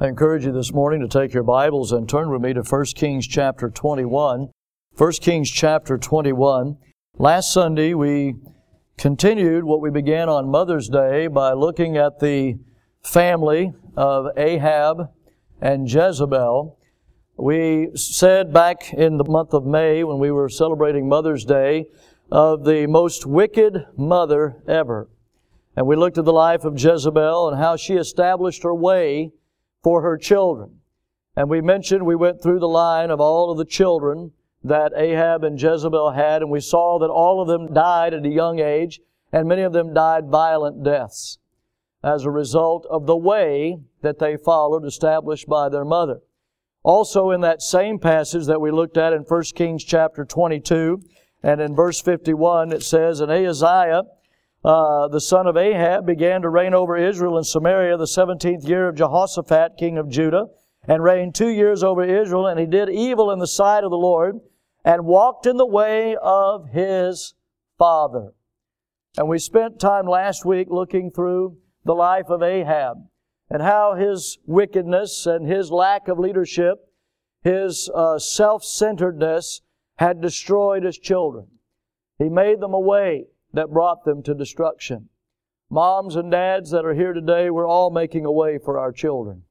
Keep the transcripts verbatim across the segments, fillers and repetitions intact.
I encourage you this morning to take your Bibles and turn with me to First Kings chapter twenty-one. First Kings chapter twenty-one. Last Sunday we continued what we began on Mother's Day by looking at the family of Ahab and Jezebel. We said back in the month of May when we were celebrating Mother's Day of the most wicked mother ever. And we looked at the life of Jezebel and how she established her way for her children. And we mentioned, we went through the line of all of the children that Ahab and Jezebel had, and we saw that all of them died at a young age, and many of them died violent deaths as a result of the way that they followed established by their mother. Also in that same passage that we looked at in First Kings chapter twenty-two, and in verse fifty-one it says, And Ahaziah, Uh, the son of Ahab, began to reign over Israel in Samaria the seventeenth year of Jehoshaphat, king of Judah, and reigned two years over Israel, and he did evil in the sight of the Lord, and walked in the way of his father. And we spent time last week looking through the life of Ahab, and how his wickedness and his lack of leadership, his uh, self-centeredness, had destroyed his children. He made them a way that brought them to destruction. Moms and dads that are here today, we're all making a way for our children.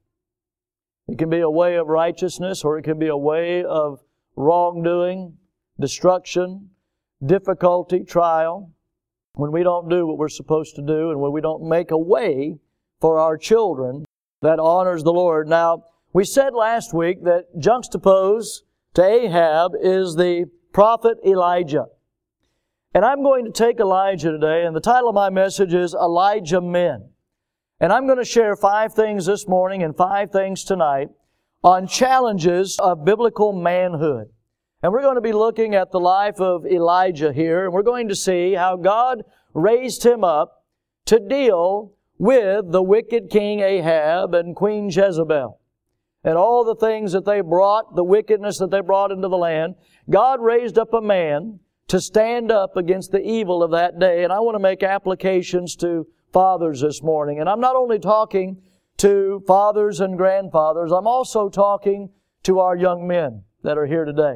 It can be a way of righteousness, or it can be a way of wrongdoing, destruction, difficulty, trial, when we don't do what we're supposed to do and when we don't make a way for our children that honors the Lord. Now, we said last week that juxtaposed to Ahab is the prophet Elijah. And I'm going to take Elijah today, and the title of my message is Elijah Men. And I'm going to share five things this morning and five things tonight on challenges of biblical manhood. And we're going to be looking at the life of Elijah here, and we're going to see how God raised him up to deal with the wicked King Ahab and Queen Jezebel. And all the things that they brought, the wickedness that they brought into the land, God raised up a man to stand up against the evil of that day. And I want to make applications to fathers this morning. And I'm not only talking to fathers and grandfathers, I'm also talking to our young men that are here today.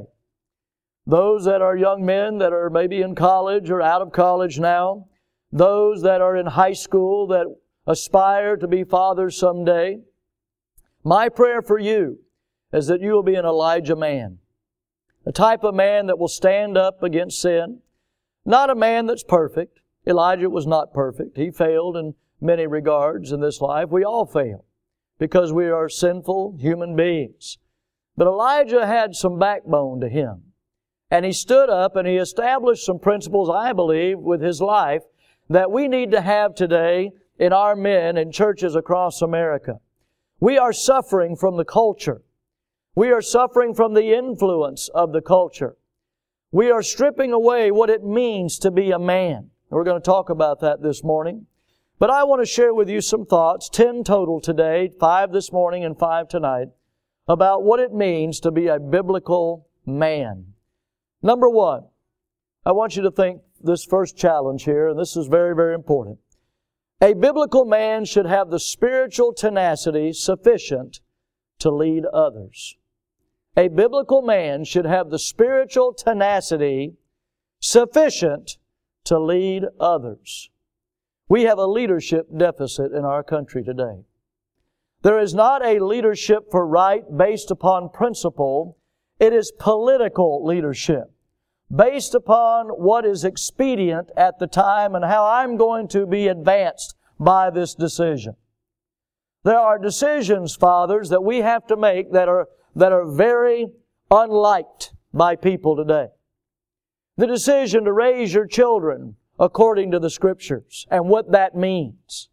Those that are young men that are maybe in college or out of college now. Those that are in high school that aspire to be fathers someday. My prayer for you is that you will be an Elijah man. A type of man that will stand up against sin. Not a man that's perfect. Elijah was not perfect. He failed in many regards in this life. We all fail because we are sinful human beings. But Elijah had some backbone to him. And he stood up and he established some principles, I believe, with his life that we need to have today in our men and churches across America. We are suffering from the culture. We are suffering from the influence of the culture. We are stripping away what it means to be a man. We're going to talk about that this morning. But I want to share with you some thoughts, ten total today, five this morning and five tonight, about what it means to be a biblical man. Number one, I want you to think this first challenge here, and this is very, very important. A biblical man should have the spiritual tenacity sufficient to lead others. A biblical man should have the spiritual tenacity sufficient to lead others. We have a leadership deficit in our country today. There is not a leadership for right based upon principle. It is political leadership based upon what is expedient at the time and how I'm going to be advanced by this decision. There are decisions, fathers, that we have to make that are that are very unliked by people today. The decision to raise your children according to the Scriptures and what that means.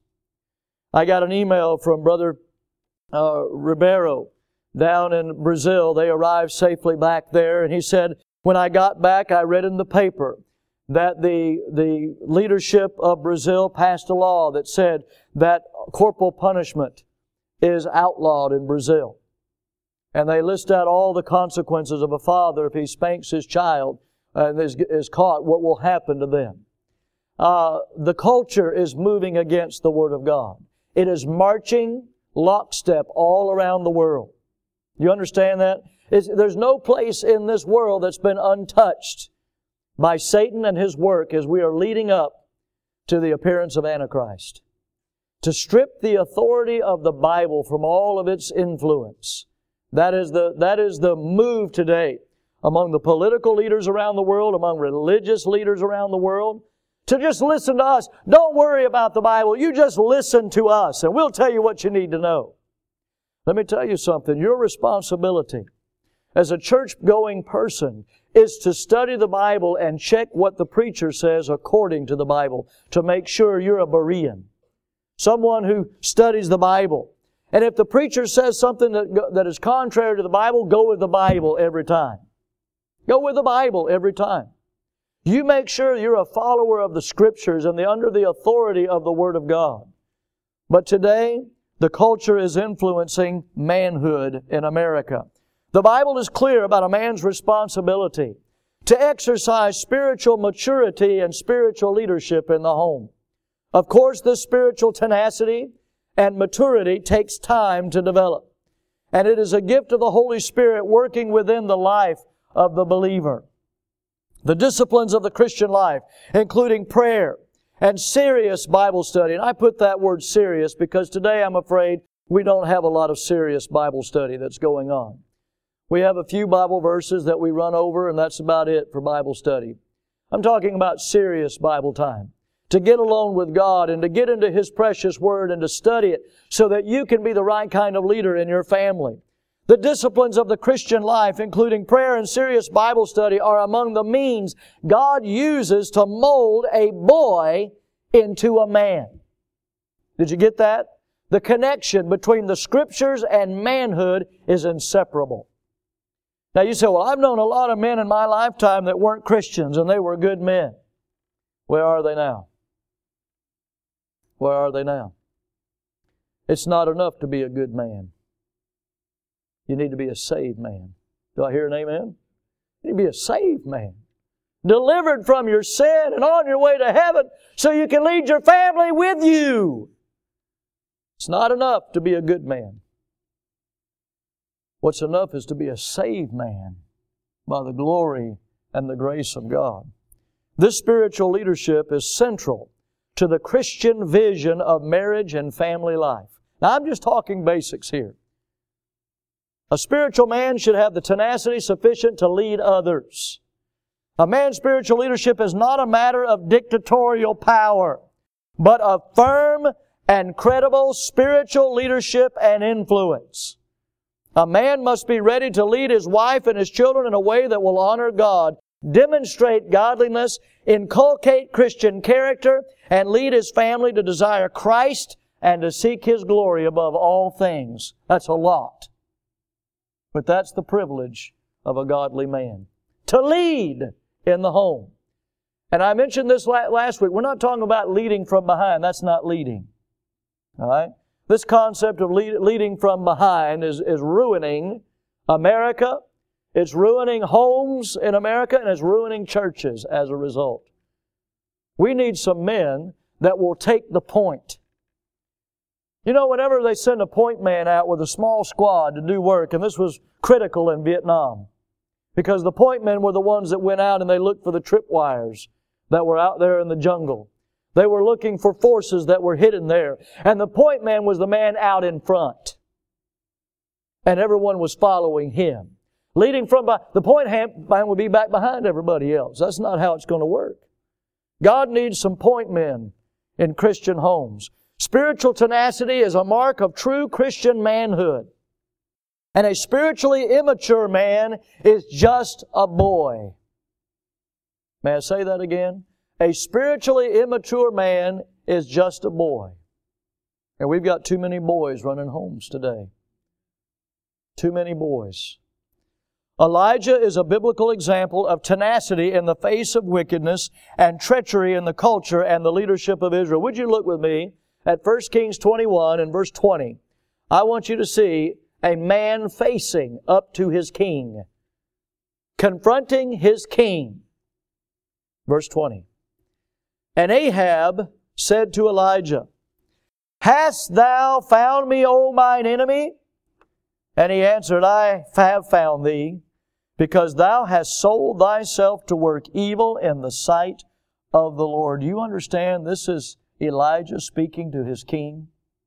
I got an email from Brother uh, Ribeiro down in Brazil. They arrived safely back there, and he said, when I got back, I read in the paper that the, the leadership of Brazil passed a law that said that corporal punishment is outlawed in Brazil. And they list out all the consequences of a father if he spanks his child and is, is caught, what will happen to them. Uh, the culture is moving against the Word of God. It is marching lockstep all around the world. You understand that? It's, there's no place in this world that's been untouched by Satan and his work as we are leading up to the appearance of Antichrist. To strip the authority of the Bible from all of its influence. That is the, that is the move today among the political leaders around the world, among religious leaders around the world, to just listen to us. Don't worry about the Bible. You just listen to us and we'll tell you what you need to know. Let me tell you something. Your responsibility as a church-going person is to study the Bible and check what the preacher says according to the Bible to make sure you're a Berean. Someone who studies the Bible. And if the preacher says something that, that is contrary to the Bible, go with the Bible every time. Go with the Bible every time. You make sure you're a follower of the Scriptures and the, under the authority of the Word of God. But today, the culture is influencing manhood in America. The Bible is clear about a man's responsibility to exercise spiritual maturity and spiritual leadership in the home. Of course, this spiritual tenacity and maturity takes time to develop. And it is a gift of the Holy Spirit working within the life of the believer. The disciplines of the Christian life, including prayer and serious Bible study. And I put that word serious because today I'm afraid we don't have a lot of serious Bible study that's going on. We have a few Bible verses that we run over and that's about it for Bible study. I'm talking about serious Bible time. To get alone with God and to get into His precious Word and to study it so that you can be the right kind of leader in your family. The disciplines of the Christian life, including prayer and serious Bible study, are among the means God uses to mold a boy into a man. Did you get that? The connection between the Scriptures and manhood is inseparable. Now you say, well, I've known a lot of men in my lifetime that weren't Christians and they were good men. Where are they now? Where are they now? It's not enough to be a good man. You need to be a saved man. Do I hear an amen? You need to be a saved man. Delivered from your sin and on your way to heaven so you can lead your family with you. It's not enough to be a good man. What's enough is to be a saved man by the glory and the grace of God. This spiritual leadership is central to the Christian vision of marriage and family life. Now, I'm just talking basics here. A spiritual man should have the tenacity sufficient to lead others. A man's spiritual leadership is not a matter of dictatorial power, but of firm and credible spiritual leadership and influence. A man must be ready to lead his wife and his children in a way that will honor God, demonstrate godliness, inculcate Christian character, and lead his family to desire Christ and to seek His glory above all things. That's a lot. But that's the privilege of a godly man. To lead in the home. And I mentioned this last week. We're not talking about leading from behind. That's not leading. All right? This concept of lead, leading from behind is, is ruining America. It's ruining homes in America, and it's ruining churches as a result. We need some men that will take the point. You know, whenever they send a point man out with a small squad to do work, and this was critical in Vietnam, because the point men were the ones that went out and they looked for the tripwires that were out there in the jungle. They were looking for forces that were hidden there. And the point man was the man out in front. And everyone was following him. Leading from by, the point man would be back behind everybody else. That's not how it's going to work. God needs some point men in Christian homes. Spiritual tenacity is a mark of true Christian manhood. And a spiritually immature man is just a boy. May I say that again? A spiritually immature man is just a boy. And we've got too many boys running homes today. Too many boys. Elijah is a biblical example of tenacity in the face of wickedness and treachery in the culture and the leadership of Israel. Would you look with me at First Kings twenty-one and verse twenty? I want you to see a man facing up to his king, confronting his king. Verse twenty. And Ahab said to Elijah, Hast thou found me, O mine enemy? And he answered, I have found thee, because thou hast sold thyself to work evil in the sight of the Lord. Do you understand? This is Elijah speaking to his king.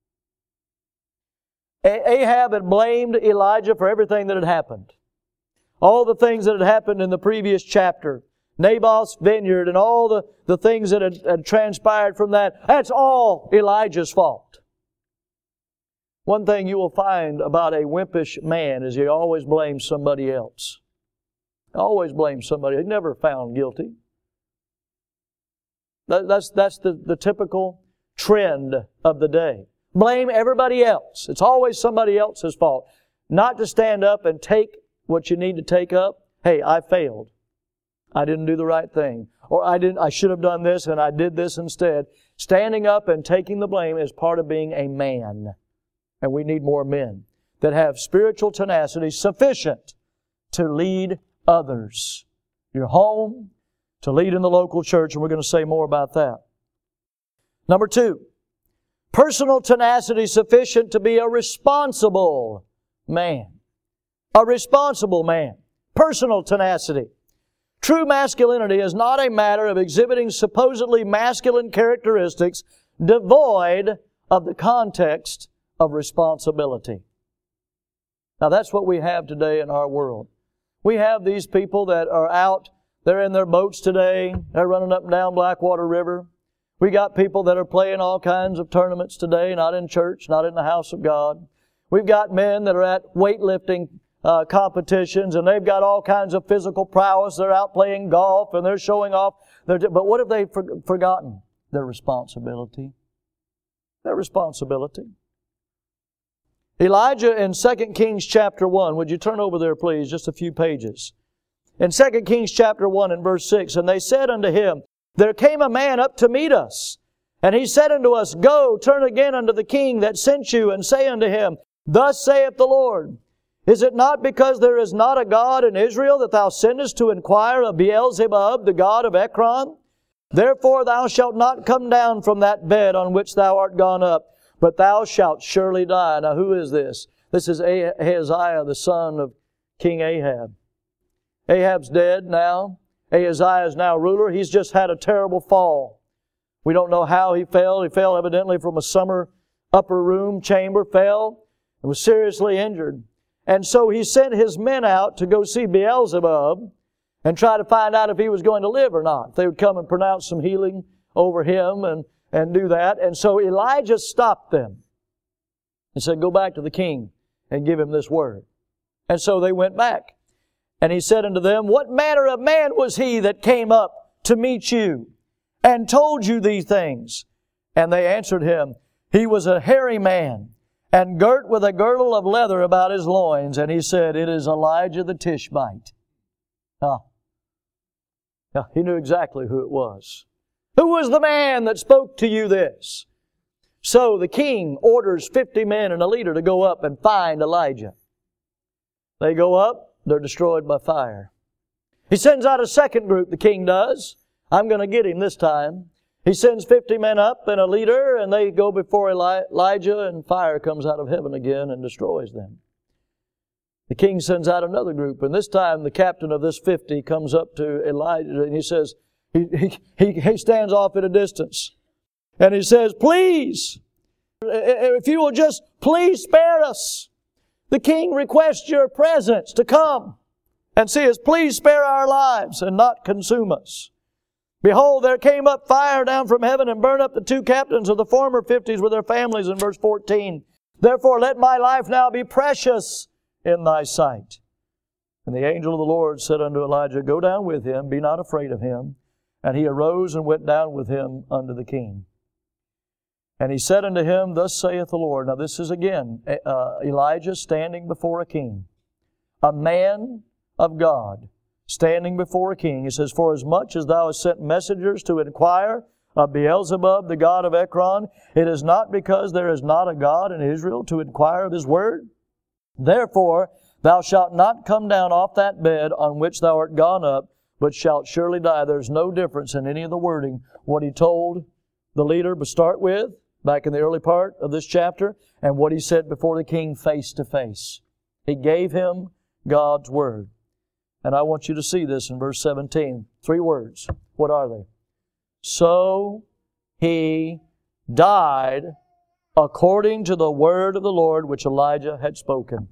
Ahab had blamed Elijah for everything that had happened. All the things that had happened in the previous chapter. Naboth's vineyard and all the, the things that had, had transpired from that. That's all Elijah's fault. One thing you will find about a wimpish man is he always blames somebody else. Always blames somebody. He's never found guilty. That, that's that's the, the typical trend of the day. Blame everybody else. It's always somebody else's fault. Not to stand up and take what you need to take up. Hey, I failed. I didn't do the right thing. Or I didn't. I should have done this and I did this instead. Standing up and taking the blame is part of being a man. And we need more men that have spiritual tenacity sufficient to lead others. Your home, to lead in the local church, and we're going to say more about that. Number two, personal tenacity sufficient to be a responsible man. A responsible man. Personal tenacity. True masculinity is not a matter of exhibiting supposedly masculine characteristics devoid of the context of responsibility. Now that's what we have today in our world. We have these people that are out, they're in their boats today, they're running up and down Blackwater River. We got people that are playing all kinds of tournaments today, not in church, not in the house of God. We've got men that are at weightlifting uh, competitions, and they've got all kinds of physical prowess. They're out playing golf, and they're showing off. Their, but what have they for, forgotten? Their responsibility. Their responsibility. Elijah in Second Kings chapter one, would you turn over there please, just a few pages. In Second Kings chapter one and verse six, and they said unto him, There came a man up to meet us, and he said unto us, Go, turn again unto the king that sent you, and say unto him, Thus saith the Lord, Is it not because there is not a God in Israel that thou sendest to inquire of Beelzebub, the god of Ekron? Therefore thou shalt not come down from that bed on which thou art gone up, but thou shalt surely die. Now who is this? This is Ahaziah, the son of King Ahab. Ahab's dead now. Ahaziah is now ruler. He's just had a terrible fall. We don't know how he fell. He fell evidently from a summer upper room chamber, fell, and was seriously injured. And so he sent his men out to go see Beelzebub and try to find out if he was going to live or not. They would come and pronounce some healing over him and and do that. And so Elijah stopped them and said, Go back to the king and give him this word. And so they went back. And he said unto them, What manner of man was he that came up to meet you and told you these things? And they answered him, He was a hairy man and girt with a girdle of leather about his loins. And he said, It is Elijah the Tishbite. Ah. Now, he knew exactly who it was. Who was the man that spoke to you this? So the king orders fifty men and a leader to go up and find Elijah. They go up, they're destroyed by fire. He sends out a second group, the king does. I'm going to get him this time. He sends fifty men up and a leader, and they go before Eli- Elijah, and fire comes out of heaven again and destroys them. The king sends out another group, and this time the captain of this fifty comes up to Elijah and he says, He, he, he stands off at a distance. And he says, Please, if you will just please spare us. The king requests your presence to come and see us. Please spare our lives and not consume us. Behold, there came up fire down from heaven and burned up the two captains of the former fifties with their families in verse fourteen. Therefore let my life now be precious in thy sight. And the angel of the Lord said unto Elijah, Go down with him, be not afraid of him. And he arose and went down with him unto the king. And he said unto him, Thus saith the Lord. Now this is again uh, Elijah standing before a king. A man of God standing before a king. He says, For as much as thou hast sent messengers to inquire of Beelzebub, the god of Ekron, it is not because there is not a God in Israel to inquire of his word. Therefore thou shalt not come down off that bed on which thou art gone up, but shalt surely die. There's no difference in any of the wording. What he told the leader to start with, back in the early part of this chapter, and what he said before the king face to face. He gave him God's Word. And I want you to see this in verse seventeen. Three words. What are they? So he died according to the word of the Lord which Elijah had spoken.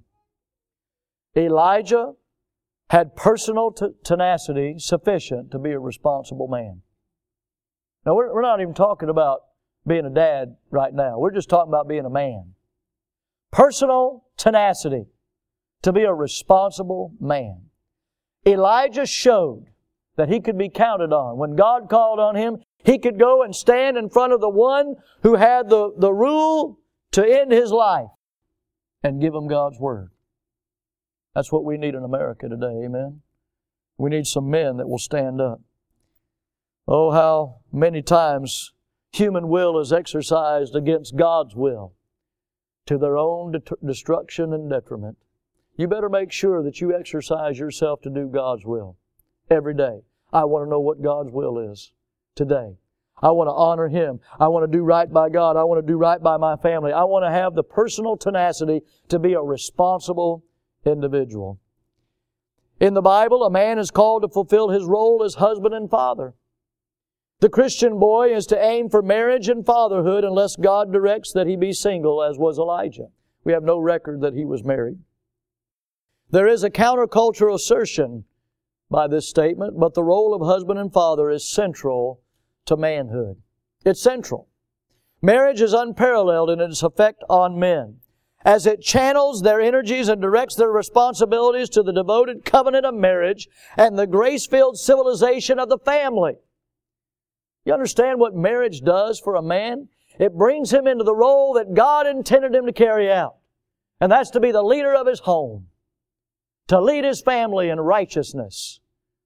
Elijah had personal t- tenacity sufficient to be a responsible man. Now, we're, we're not even talking about being a dad right now. We're just talking about being a man. Personal tenacity to be a responsible man. Elijah showed that he could be counted on. When God called on him, he could go and stand in front of the one who had the, the rule to end his life and give him God's Word. That's what we need in America today, amen? We need some men that will stand up. Oh, how many times human will is exercised against God's will to their own det- destruction and detriment. You better make sure that you exercise yourself to do God's will every day. I want to know what God's will is today. I want to honor Him. I want to do right by God. I want to do right by my family. I want to have the personal tenacity to be a responsible individual. In the Bible, a man is called to fulfill his role as husband and father. The Christian boy is to aim for marriage and fatherhood unless God directs that he be single, as was Elijah. We have no record that he was married. There is a countercultural assertion by this statement, but the role of husband and father is central to manhood. It's central. Marriage is unparalleled in its effect on men, as it channels their energies and directs their responsibilities to the devoted covenant of marriage and the grace-filled civilization of the family. You understand what marriage does for a man? It brings him into the role that God intended him to carry out, and that's to be the leader of his home, to lead his family in righteousness.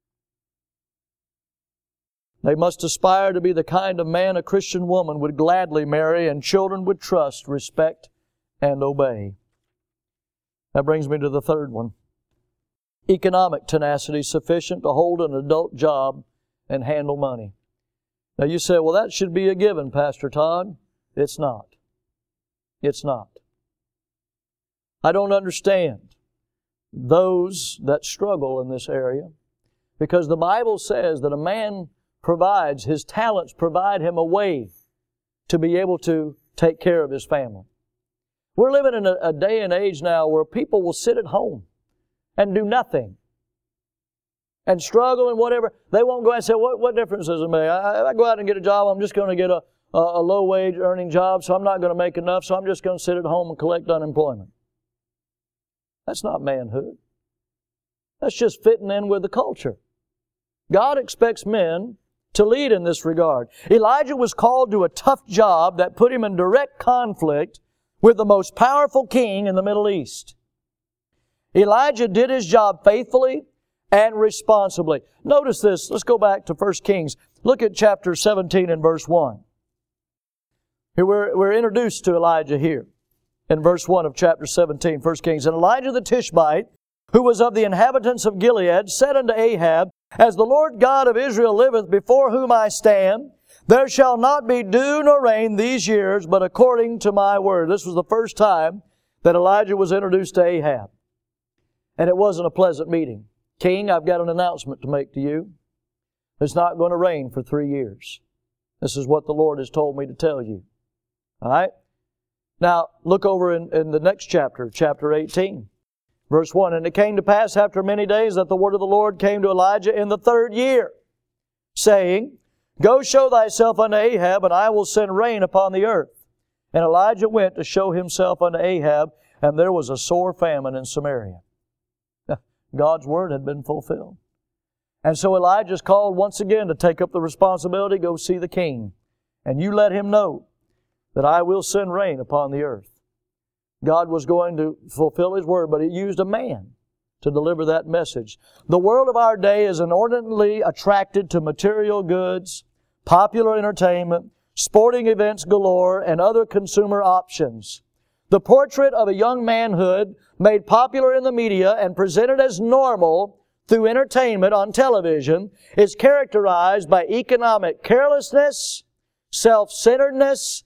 They must aspire to be the kind of man a Christian woman would gladly marry and children would trust, respect, and obey. That brings me to the third one. Economic tenacity sufficient to hold an adult job and handle money. Now you say, well, that should be a given, Pastor Todd. It's not. It's not. I don't understand those that struggle in this area, because the Bible says that a man provides, his talents provide him a way to be able to take care of his family. We're living in a, a day and age now where people will sit at home and do nothing and struggle and whatever. They won't go out and say, what, what difference does it make? I, I go out and get a job, I'm just going to get a, a, a low-wage earning job, so I'm not going to make enough, so I'm just going to sit at home and collect unemployment. That's not manhood. That's just fitting in with the culture. God expects men to lead in this regard. Elijah was called to a tough job that put him in direct conflict with the most powerful king in the Middle East. Elijah did his job faithfully and responsibly. Notice this. Let's go back to First Kings. Look at chapter seventeen and verse one. Here we're, we're introduced to Elijah here in verse one of chapter seventeen, First Kings. And Elijah the Tishbite, who was of the inhabitants of Gilead, said unto Ahab, As the Lord God of Israel liveth, before whom I stand, there shall not be dew nor rain these years, but according to my word. This was the first time that Elijah was introduced to Ahab. And it wasn't a pleasant meeting. King, I've got an announcement to make to you. It's not going to rain for three years. This is what the Lord has told me to tell you. All right? Now, look over in, in the next chapter, chapter eighteen. Verse one, And it came to pass after many days that the word of the Lord came to Elijah in the third year, saying, Go show thyself unto Ahab, and I will send rain upon the earth. And Elijah went to show himself unto Ahab, and there was a sore famine in Samaria. God's word had been fulfilled. And so Elijah's called once again to take up the responsibility, go see the king. And you let him know that I will send rain upon the earth. God was going to fulfill His word, but He used a man to deliver that message. The world of our day is inordinately attracted to material goods, popular entertainment, sporting events galore, and other consumer options. The portrait of a young manhood made popular in the media and presented as normal through entertainment on television is characterized by economic carelessness, self-centeredness,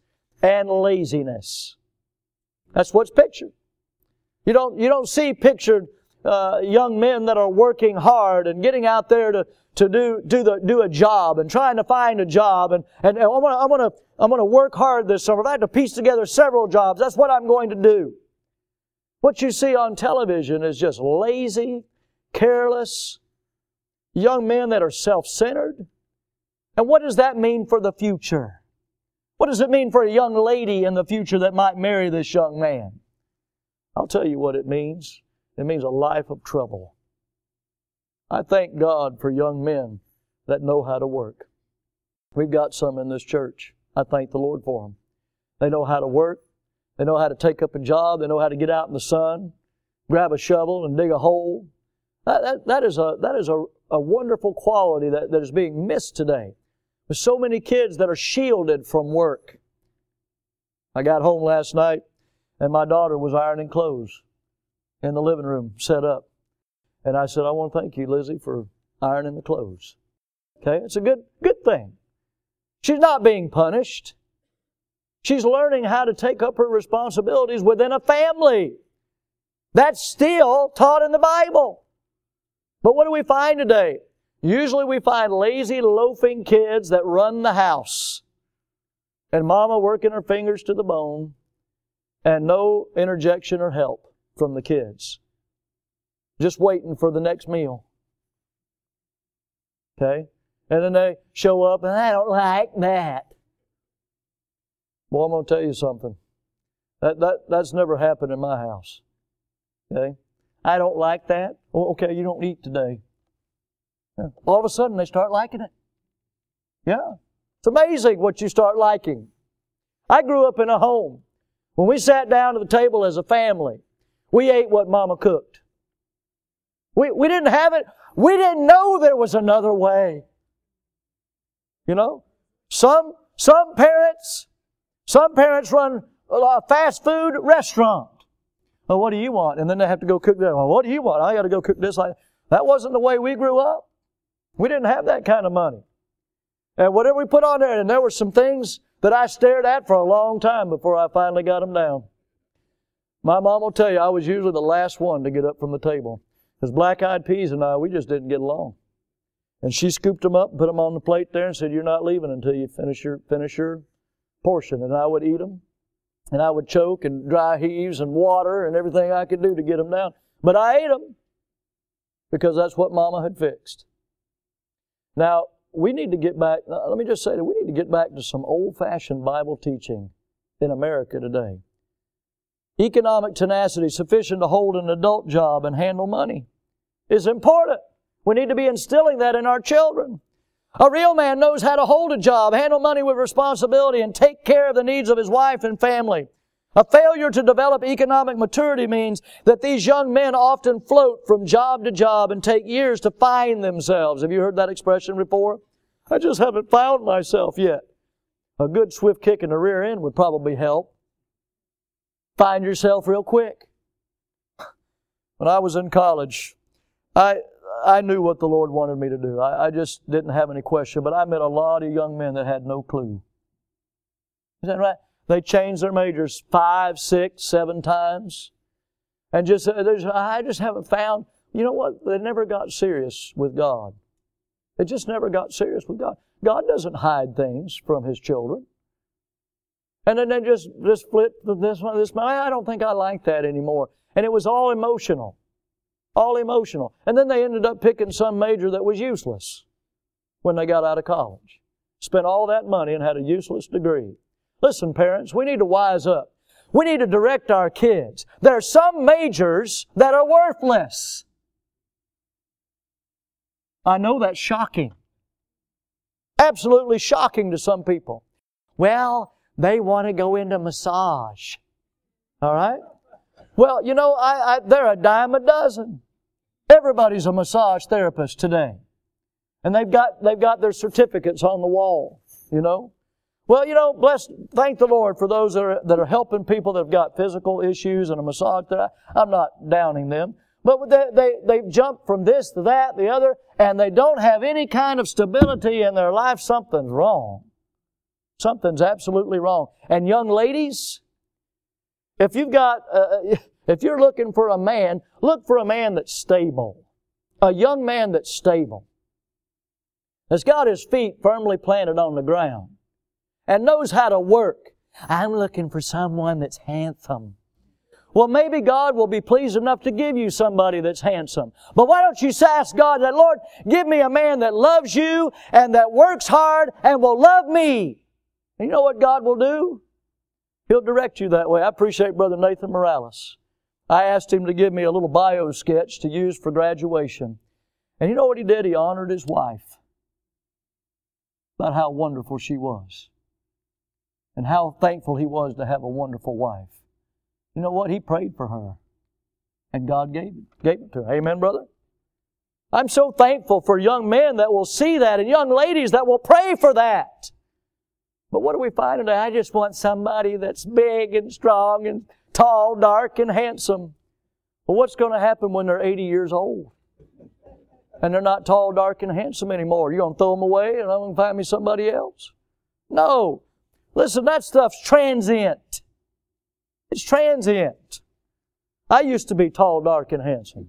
and laziness. That's what's pictured. You don't, you don't see pictured uh, young men that are working hard and getting out there to, to do, do, the, do a job and trying to find a job. And, and I'm going to I'm gonna, I'm gonna work hard this summer. I have to piece together several jobs. That's what I'm going to do. What you see on television is just lazy, careless, young men that are self-centered. And what does that mean for the future? What does it mean for a young lady in the future that might marry this young man? I'll tell you what it means. It means a life of trouble. I thank God for young men that know how to work. We've got some in this church. I thank the Lord for them. They know how to work. They know how to take up a job. They know how to get out in the sun, grab a shovel and dig a hole. That, that, that is, a, that is a, a wonderful quality that, that is being missed today. There's so many kids that are shielded from work. I got home last night and my daughter was ironing clothes in the living room set up. And I said, I want to thank you, Lizzie, for ironing the clothes. Okay, it's a good, good thing. She's not being punished. She's learning how to take up her responsibilities within a family. That's still taught in the Bible. But what do we find today? Usually we find lazy, loafing kids that run the house. And mama working her fingers to the bone. And no interjection or help from the kids. Just waiting for the next meal. Okay? And then they show up and I don't like that. Well, I'm going to tell you something. That, that, that's never happened in my house. Okay? I don't like that. Oh, okay, you don't eat today. Yeah. All of a sudden they start liking it. Yeah. It's amazing what you start liking. I grew up in a home. When we sat down at the table as a family, we ate what Mama cooked. We, we didn't have it. We didn't know there was another way. You know? Some, some parents, some parents run a fast food restaurant. Well, what do you want? And then they have to go cook that. Well, what do you want? I got to go cook this. That wasn't the way we grew up. We didn't have that kind of money. And whatever we put on there, and there were some things that I stared at for a long time before I finally got them down. My mom will tell you I was usually the last one to get up from the table. Because Black-Eyed Peas and I, we just didn't get along. And she scooped them up and put them on the plate there and said, you're not leaving until you finish your, finish your portion. And I would eat them. And I would choke and dry heaves and water and everything I could do to get them down. But I ate them because that's what Mama had fixed. Now, we need to get back, let me just say that we need to get back to some old-fashioned Bible teaching in America today. Economic tenacity sufficient to hold an adult job and handle money is important. We need to be instilling that in our children. A real man knows how to hold a job, handle money with responsibility, and take care of the needs of his wife and family. A failure to develop economic maturity means that these young men often float from job to job and take years to find themselves. Have you heard that expression before? I just haven't found myself yet. A good swift kick in the rear end would probably help. Find yourself real quick. When I was in college, I I knew what the Lord wanted me to do. I, I just didn't have any question, but I met a lot of young men that had no clue. Is that right? They changed their majors five, six, seven times. And just, I just haven't found, you know what? They never got serious with God. They just never got serious with God. God doesn't hide things from His children. And then they just, just flip this one, this one. I don't think I like that anymore. And it was all emotional. All emotional. And then they ended up picking some major that was useless when they got out of college. Spent all that money and had a useless degree. Listen, parents, we need to wise up. We need to direct our kids. There are some majors that are worthless. I know that's shocking. Absolutely shocking to some people. Well, they want to go into massage. All right? Well, you know, I, I, they're a dime a dozen. Everybody's a massage therapist today. And they've got, they've got their certificates on the wall, you know. Well, you know, bless, thank the Lord for those that are, that are helping people that have got physical issues and a massage therapist. I'm not downing them. But they, they, they've jumped from this to that, the other, and they don't have any kind of stability in their life. Something's wrong. Something's absolutely wrong. And young ladies, if you've got, uh, if you're looking for a man, look for a man that's stable. A young man that's stable. That's got his feet firmly planted on the ground. And knows how to work. I'm looking for someone that's handsome. Well, maybe God will be pleased enough to give you somebody that's handsome. But why don't you ask God that, Lord, give me a man that loves you and that works hard and will love me. And you know what God will do? He'll direct you that way. I appreciate Brother Nathan Morales. I asked him to give me a little bio sketch to use for graduation. And you know what he did? He honored his wife. About how wonderful she was. And how thankful he was to have a wonderful wife. You know what? He prayed for her. And God gave it, gave it to her. Amen, brother? I'm so thankful for young men that will see that and young ladies that will pray for that. But what do we find today? I just want somebody that's big and strong and tall, dark, and handsome. Well, what's going to happen when they're eighty years old? And they're not tall, dark, and handsome anymore? You're going to throw them away and I'm going to find me somebody else? No. Listen, that stuff's transient. It's transient. I used to be tall, dark, and handsome.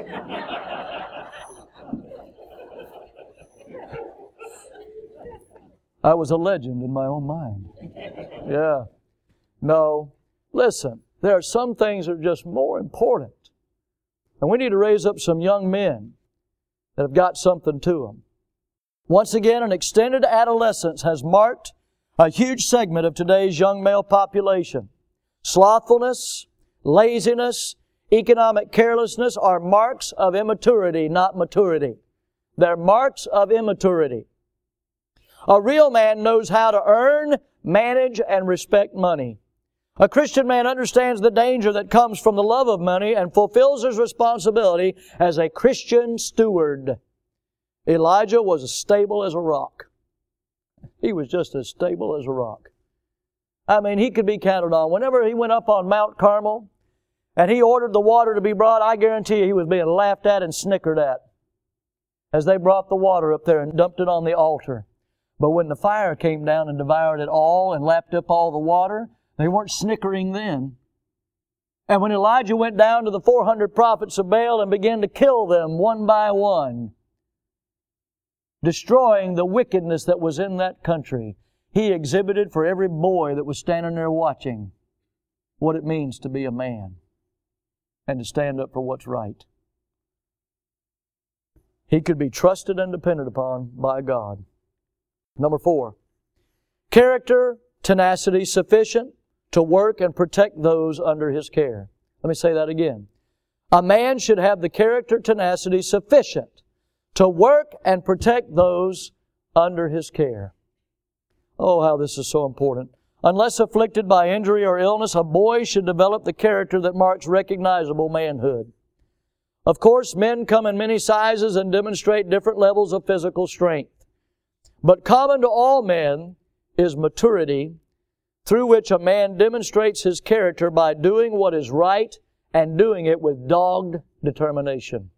I was a legend in my own mind. Yeah. No. Listen, there are some things that are just more important. And we need to raise up some young men that have got something to them. Once again, an extended adolescence has marked a huge segment of today's young male population. Slothfulness, laziness, economic carelessness are marks of immaturity, not maturity. They're marks of immaturity. A real man knows how to earn, manage, and respect money. A Christian man understands the danger that comes from the love of money and fulfills his responsibility as a Christian steward. Elijah was as stable as a rock. He was just as stable as a rock. I mean, he could be counted on. Whenever he went up on Mount Carmel and he ordered the water to be brought, I guarantee you he was being laughed at and snickered at as they brought the water up there and dumped it on the altar. But when the fire came down and devoured it all and lapped up all the water, they weren't snickering then. And when Elijah went down to the four hundred prophets of Baal and began to kill them one by one, destroying the wickedness that was in that country, he exhibited for every boy that was standing there watching what it means to be a man and to stand up for what's right. He could be trusted and depended upon by God. Number four, character, tenacity sufficient to work and protect those under his care. Let me say that again. A man should have the character, tenacity sufficient to work and protect those under his care. Oh, how this is so important. Unless afflicted by injury or illness, a boy should develop the character that marks recognizable manhood. Of course, men come in many sizes and demonstrate different levels of physical strength. But common to all men is maturity, through which a man demonstrates his character by doing what is right and doing it with dogged determination.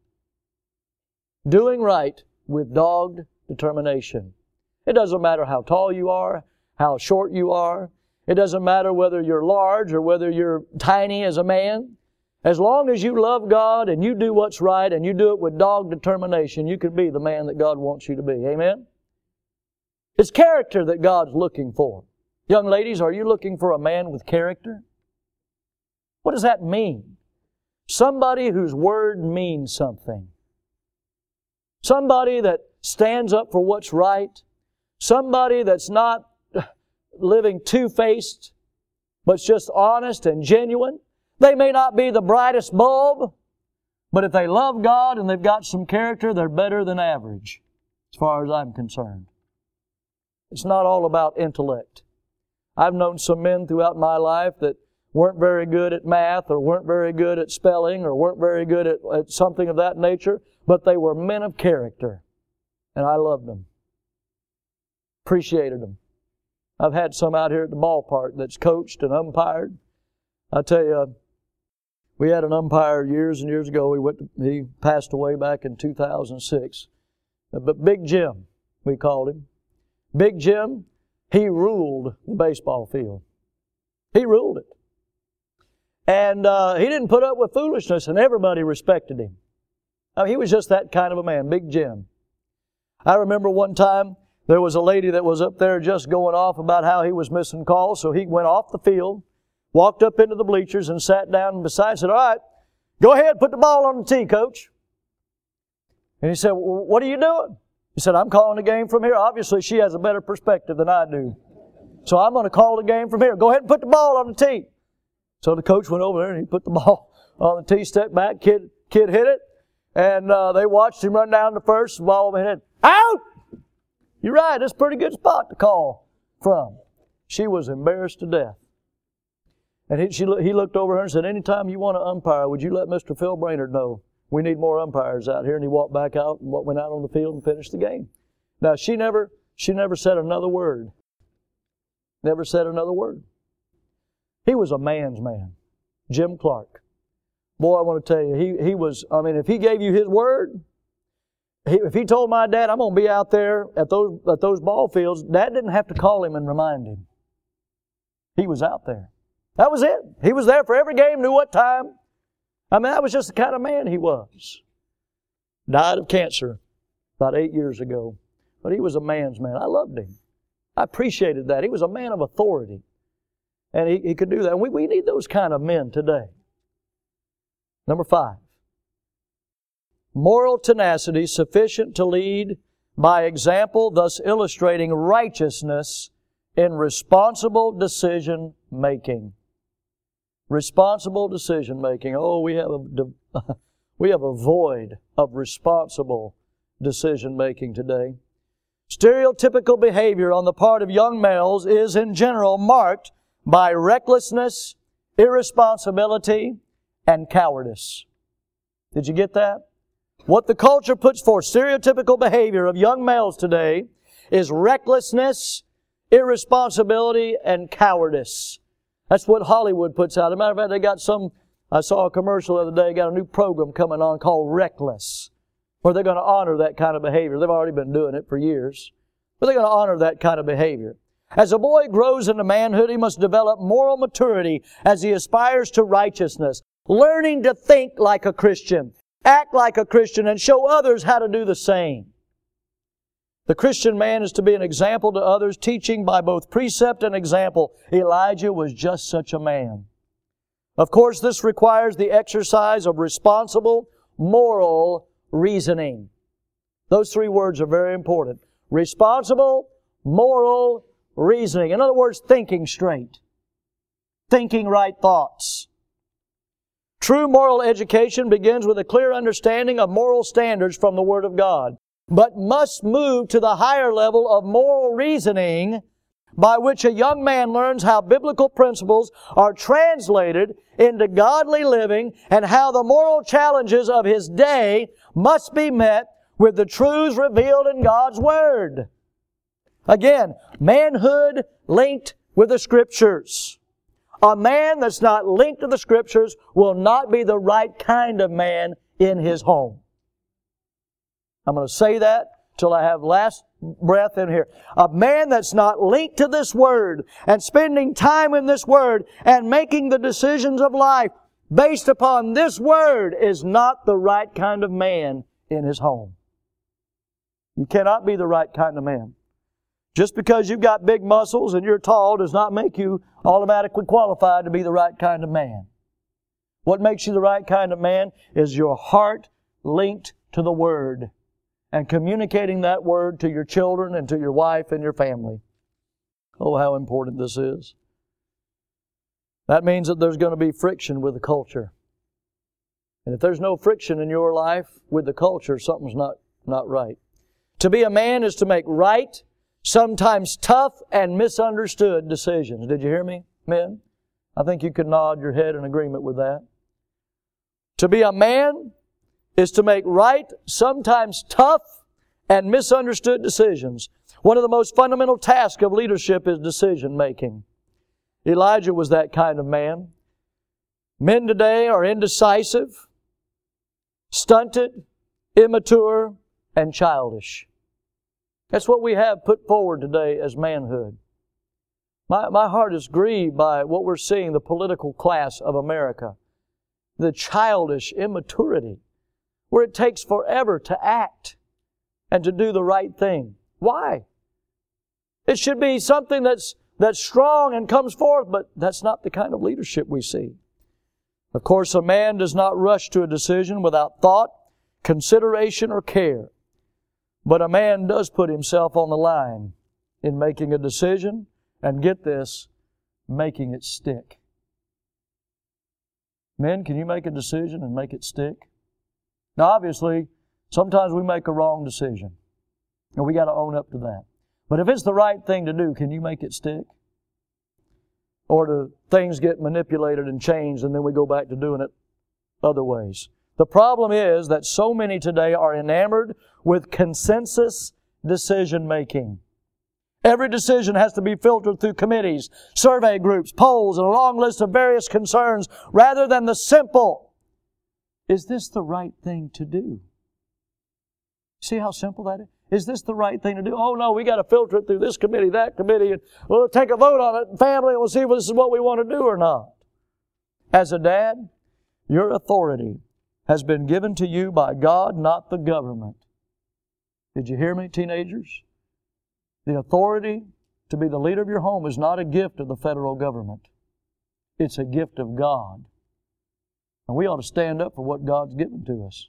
Doing right with dogged determination. It doesn't matter how tall you are, how short you are. It doesn't matter whether you're large or whether you're tiny as a man. As long as you love God and you do what's right and you do it with dogged determination, you can be the man that God wants you to be. Amen? It's character that God's looking for. Young ladies, are you looking for a man with character? What does that mean? Somebody whose word means something. Somebody that stands up for what's right. Somebody that's not living two-faced, but just honest and genuine. They may not be the brightest bulb, but if they love God and they've got some character, they're better than average, as far as I'm concerned. It's not all about intellect. I've known some men throughout my life that weren't very good at math or weren't very good at spelling or weren't very good at, at something of that nature, but they were men of character. And I loved them. Appreciated them. I've had some out here at the ballpark that's coached and umpired. I tell you, we had an umpire years and years ago. He went to, he passed away back in two thousand six. But Big Jim, we called him. Big Jim, he ruled the baseball field. He ruled it. And uh, he didn't put up with foolishness, and everybody respected him. I mean, he was just that kind of a man, Big Jim. I remember one time there was a lady that was up there just going off about how he was missing calls, so he went off the field, walked up into the bleachers and sat down beside and said, "All right, go ahead, put the ball on the tee, Coach." And he said, "Well, what are you doing?" He said, "I'm calling the game from here." Obviously, she has a better perspective than I do. So I'm going to call the game from here. Go ahead and put the ball on the tee. So the coach went over there and he put the ball on the tee, stepped back, kid, kid hit it. And uh, they watched him run down to first, the ball went in. Out! You're right, that's a pretty good spot to call from. She was embarrassed to death. And he, she, he looked over her and said, "Anytime you want to umpire, would you let Mister Phil Brainerd know? We need more umpires out here." And he walked back out and went out on the field and finished the game. Now, she never, she never said another word. Never said another word. He was a man's man. Jim Clark. Boy, I want to tell you, he, he was, I mean, if he gave you his word, he, if he told my dad, "I'm going to be out there at those, at those ball fields," Dad didn't have to call him and remind him. He was out there. That was it. He was there for every game, knew what time. I mean, that was just the kind of man he was. Died of cancer about eight years ago. But he was a man's man. I loved him. I appreciated that. He was a man of authority. And he, he could do that. And we, we need those kind of men today. Number five. Moral tenacity sufficient to lead by example, thus illustrating righteousness in responsible decision making. Responsible decision making. Oh, we have a, we have a void of responsible decision making today. Stereotypical behavior on the part of young males is in general marked by recklessness, irresponsibility, and cowardice. Did you get that? What the culture puts forth, stereotypical behavior of young males today, is recklessness, irresponsibility, and cowardice. That's what Hollywood puts out. As a matter of fact, they got some, I saw a commercial the other day, got a new program coming on called Reckless, where they're going to honor that kind of behavior. They've already been doing it for years. But they're going to honor that kind of behavior. As a boy grows into manhood, he must develop moral maturity as he aspires to righteousness, learning to think like a Christian, act like a Christian, and show others how to do the same. The Christian man is to be an example to others, teaching by both precept and example. Elijah was just such a man. Of course, this requires the exercise of responsible, moral reasoning. Those three words are very important. Responsible, moral reasoning. In other words, thinking straight. Thinking right thoughts. True moral education begins with a clear understanding of moral standards from the Word of God, but must move to the higher level of moral reasoning by which a young man learns how biblical principles are translated into godly living and how the moral challenges of his day must be met with the truths revealed in God's Word. Again, manhood linked with the Scriptures. A man that's not linked to the Scriptures will not be the right kind of man in his home. I'm going to say that till I have last breath in here. A man that's not linked to this Word and spending time in this Word and making the decisions of life based upon this Word is not the right kind of man in his home. You cannot be the right kind of man. Just because you've got big muscles and you're tall does not make you automatically qualified to be the right kind of man. What makes you the right kind of man is your heart linked to the Word and communicating that Word to your children and to your wife and your family. Oh, how important this is. That means that there's going to be friction with the culture. And if there's no friction in your life with the culture, something's not, not right. To be a man is to make right, sometimes tough and misunderstood decisions. Did you hear me, men? I think you could nod your head in agreement with that. To be a man is to make right, sometimes tough and misunderstood decisions. One of the most fundamental tasks of leadership is decision making. Elijah was that kind of man. Men today are indecisive, stunted, immature, and childish. That's what we have put forward today as manhood. My, my heart is grieved by what we're seeing, the political class of America. The childish immaturity, where it takes forever to act and to do the right thing. Why? It should be something that's, that's strong and comes forth, but that's not the kind of leadership we see. Of course, a man does not rush to a decision without thought, consideration, or care. But a man does put himself on the line in making a decision, and get this, making it stick. Men, can you make a decision and make it stick? Now, obviously, sometimes we make a wrong decision, and we got to own up to that. But if it's the right thing to do, can you make it stick? Or do things get manipulated and changed, and then we go back to doing it other ways? The problem is that so many today are enamored with consensus decision-making. Every decision has to be filtered through committees, survey groups, polls, and a long list of various concerns rather than the simple, is this the right thing to do? See how simple that is? Is this the right thing to do? Oh no, we got to filter it through this committee, that committee, and we'll take a vote on it, family, and we'll see if this is what we want to do or not. As a dad, your authority has been given to you by God, not the government. Did you hear me, teenagers? The authority to be the leader of your home is not a gift of the federal government. It's a gift of God. And we ought to stand up for what God's given to us.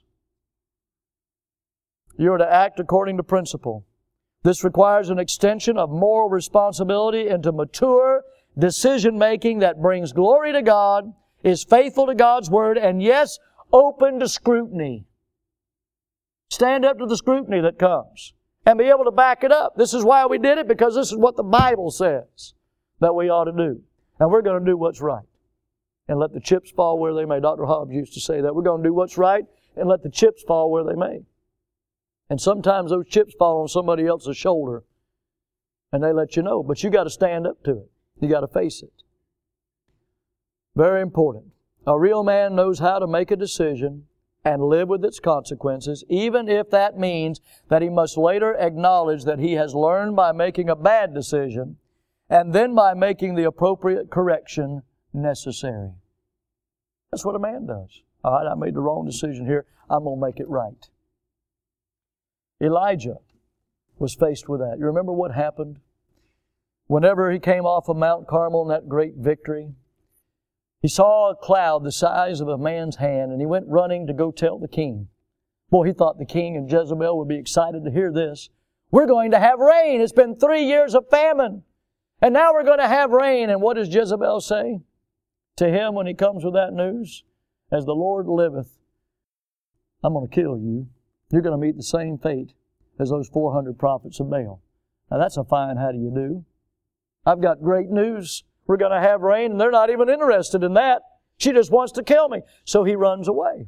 You are to act according to principle. This requires an extension of moral responsibility into mature decision-making that brings glory to God, is faithful to God's Word, and yes, open to scrutiny. Stand up to the scrutiny that comes and be able to back it up. This is why we did it, because this is what the Bible says that we ought to do. And we're going to do what's right and let the chips fall where they may. Doctor Hobbs used to say that. We're going to do what's right and let the chips fall where they may. And sometimes those chips fall on somebody else's shoulder and they let you know. But you got to stand up to it. You got to face it. Very important. A real man knows how to make a decision and live with its consequences, even if that means that he must later acknowledge that he has learned by making a bad decision and then by making the appropriate correction necessary. That's what a man does. All right, I made the wrong decision here. I'm going to make it right. Elijah was faced with that. You remember what happened? Whenever he came off of Mount Carmel in that great victory, he saw a cloud the size of a man's hand, and he went running to go tell the king. Boy, he thought the king and Jezebel would be excited to hear this. We're going to have rain. It's been three years of famine, and now we're going to have rain. And what does Jezebel say to him when he comes with that news? As the Lord liveth, I'm going to kill you. You're going to meet the same fate as those four hundred prophets of Baal. Now that's a fine how do you do. I've got great news. We're going to have rain, and they're not even interested in that. She just wants to kill me. So he runs away.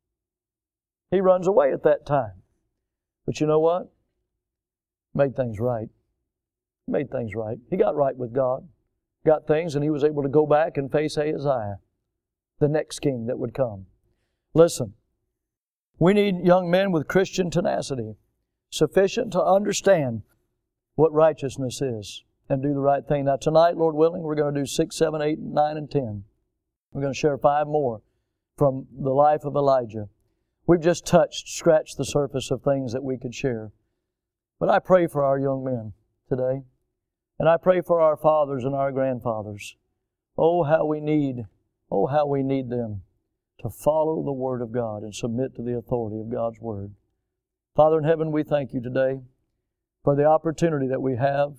He runs away at that time. But you know what? Made things right. Made things right. He got right with God. Got things, and he was able to go back and face Ahaziah, the next king that would come. Listen, we need young men with Christian tenacity, sufficient to understand what righteousness is and do the right thing. Now tonight, Lord willing, we're going to do six, seven, eight, nine, and ten. We're going to share five more from the life of Elijah. We've just touched, scratched the surface of things that we could share. But I pray for our young men today. And I pray for our fathers and our grandfathers. Oh, how we need, oh, how we need them to follow the Word of God and submit to the authority of God's Word. Father in heaven, we thank you today for the opportunity that we have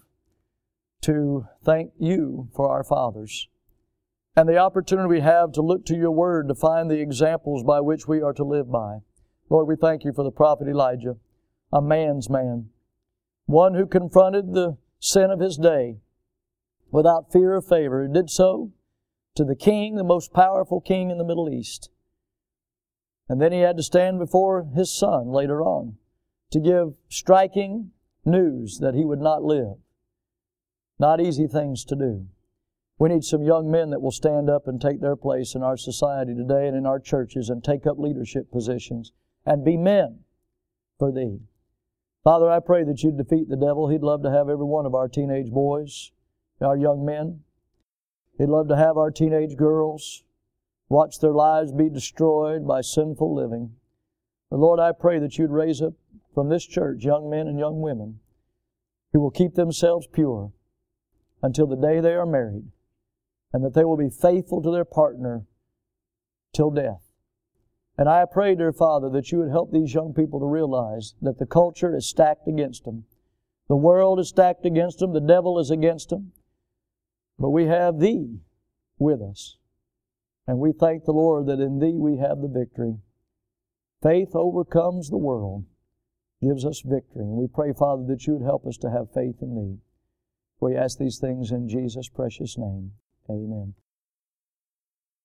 to thank you for our fathers and the opportunity we have to look to your Word to find the examples by which we are to live by. Lord, we thank you for the prophet Elijah, a man's man, one who confronted the sin of his day without fear or favor. He did so to the king, the most powerful king in the Middle East. And then he had to stand before his son later on to give striking news that he would not live. Not easy things to do. We need some young men that will stand up and take their place in our society today and in our churches and take up leadership positions and be men for Thee. Father, I pray that You'd defeat the devil. He'd love to have every one of our teenage boys our young men. He'd love to have our teenage girls watch their lives be destroyed by sinful living. But Lord, I pray that You'd raise up from this church young men and young women who will keep themselves pure until the day they are married, and that they will be faithful to their partner till death. And I pray, dear Father, that You would help these young people to realize that the culture is stacked against them. The world is stacked against them. The devil is against them. But we have Thee with us. And we thank the Lord that in Thee we have the victory. Faith overcomes the world, gives us victory. And we pray, Father, that You would help us to have faith in Thee. We ask these things in Jesus' precious name. Amen.